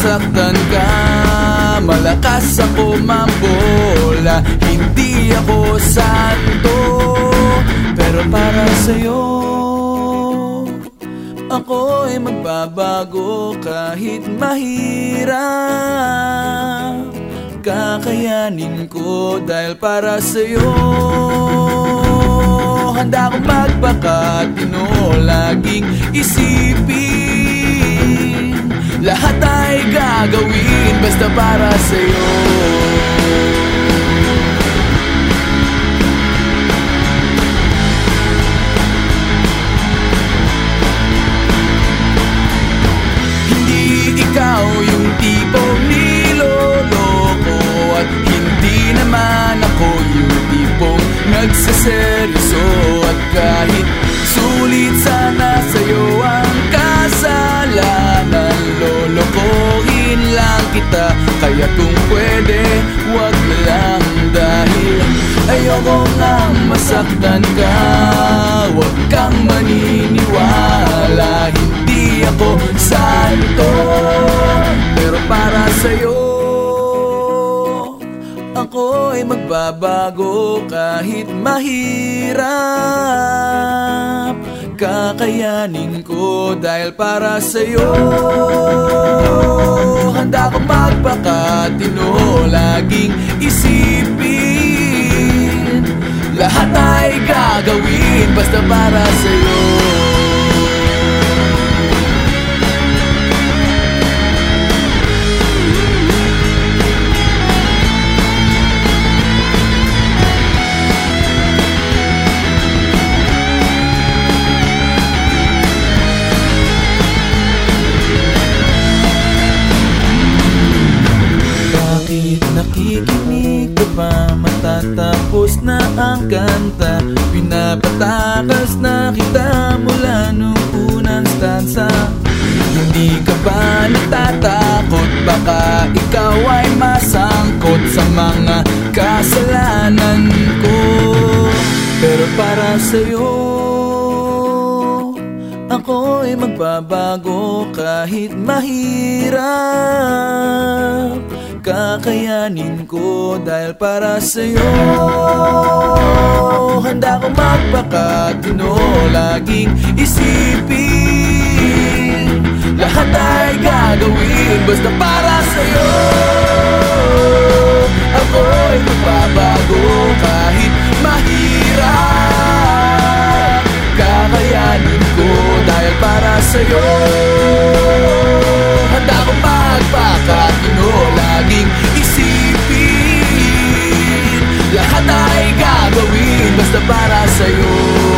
masaktan ka. Malakas ako mambola, hindi ako santo. Pero para sa'yo, ako'y magbabago kahit mahirap. Kakayanin ko dahil para sa'yo. Handa akong magpakatino, laging isipin. Lahat ay gagawin basta para sa'yo. Hindi ikaw yung tipong niloloko, at hindi naman ako yung tipong nagseseryoso. At kahit sulit sana sa'yo ang kasalanan, lolokohin lang kita. Kaya kung pwede, wag na lang, dahil ayoko ngang masaktan ka. Wag kang maniniwala, hindi ako santo. Pero para sa'yo, ako'y magbabago kahit mahirap. Kakayanin ko dahil para sa'yo. Handa akong magpakatino, laging isipin. Lahat ay gagawin basta para sa'yo. Nakikinig ka ba? Matatapos na ang kanta. Pinapatakas na kita mula nung unang stanza. Hindi ka ba natatakot? Baka ikaw ay masangkot sa mga kasalanan ko. Pero para sa'yo, ako'y magbabago kahit mahirap. Kakayanin ko dahil para sa'yo. Handa akong magpakatino, laging isipin. Lahat ay gagawin basta para sa'yo. Ako'y magbabago kahit mahirap. Kakayanin ko dahil para sa'yo. Handa akong magpakatino, laging isipin. Lahat ay gagawin basta para sa'yo.